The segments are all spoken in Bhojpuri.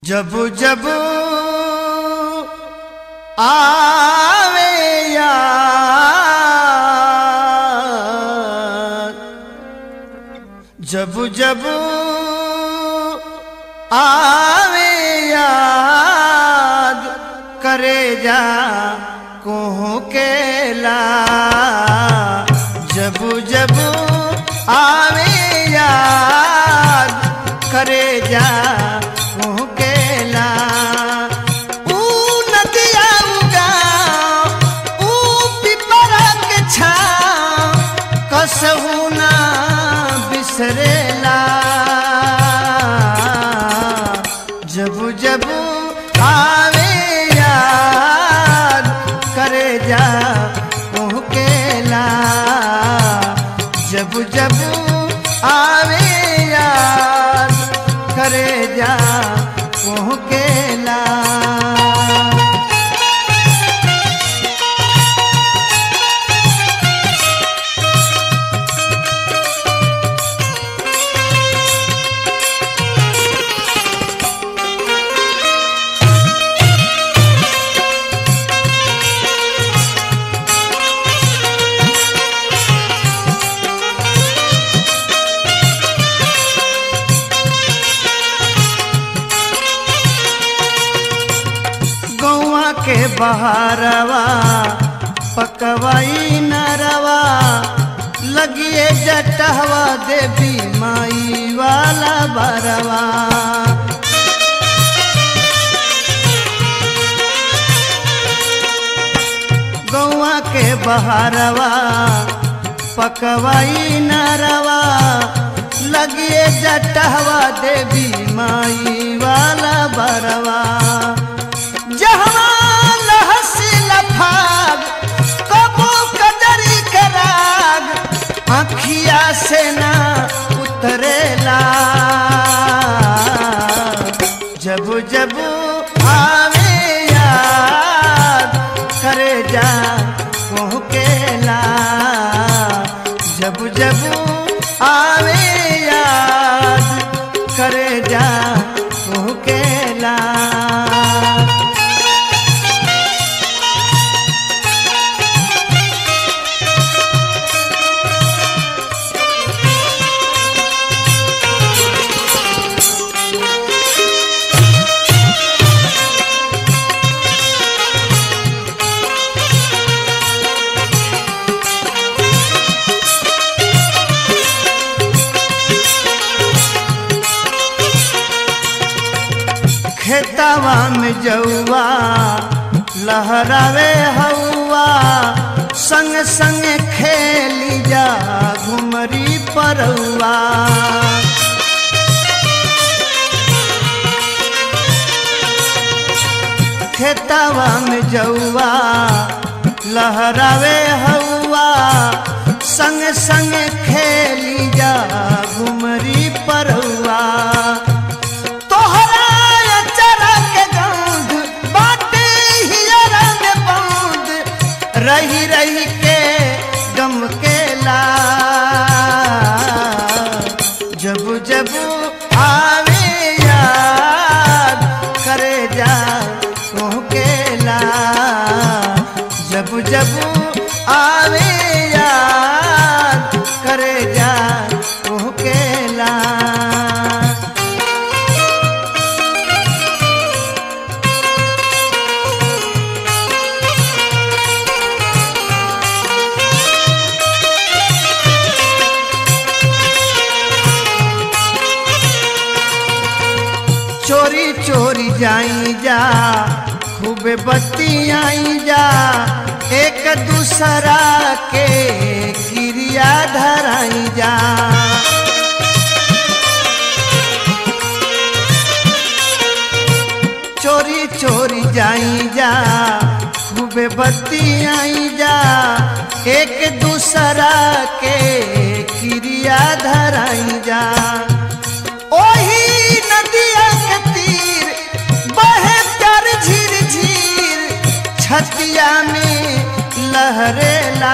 जब जब आवे याद, जब जब आवे याद, करे जा कोह केला। जब जब आवे याद, करे जा कोह केला। ऊ नदिया उगा, ऊ पिपरा के छाँव, कसहु ना बिसरेला। जब जब आवे याद, करे जा कोह केला। जब जब आवे याद, करे जा कोह केला। के बहारवा पकवाई नरवा, लगिए जटहवा देवी माई वाला बरवा। गौआ के बहारवा पकवाई नरवा, लगिए जटहवा देवी माई वाला बरवा। जहाँ अखिया से ना उतरेला। जब जब आवे याद, करे जा कोह केला। जब जब आवे याद, करे जा कोह केला। खेतवा में जौआ लहरावे हौआ, संग संग खेली जा घुमरी परौआ। खेतवा में जौआ लहरावे हौआ, संग संग खेली जा घुमरी परौआ। रही रही के गम केला। जब जब आवे याद, करे जा कोह केला। जब जब आवे याद, करे जा कोह केला। चोरी चोरी जाई जा, खूबे बत्ती आई जा, एक दूसरा के क्रिया धराई जा। चोरी चोरी जाई जा, खूबे बत्ती आई जा, एक दूसरा के क्रिया धराई जा। ओही नदिया के तीर बहे प्यार झीर झीर, छतिया में लहरेला।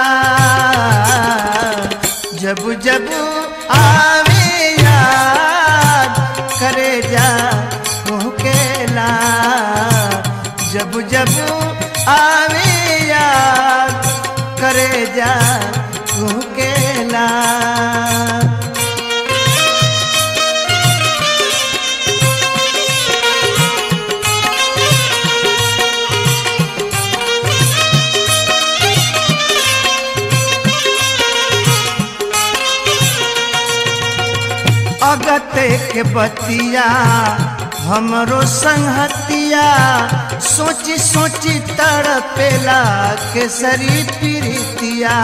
जब जब आवे याद, करे जा जा कुहकेला। अगते के बतिया हमरो संहतिया सोची सोची तड़पेला केसरी प्रीतिया।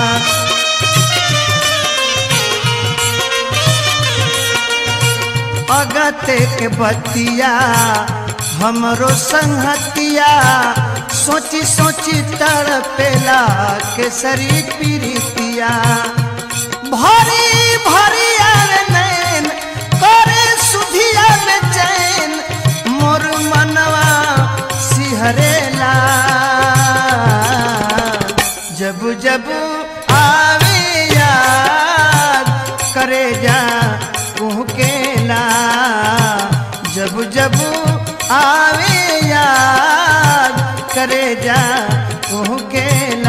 अगते के बतिया हमरो संहतिया सोची सोची तड़पेला केसरी प्रीतिया। भरी भरी आवे नैन करे सुधिया बेचैन मोर मनवा सिहरेला। जब जब आवे याद करे जा कुहकेला। जब जब आवे याद करे जा कुहकेला।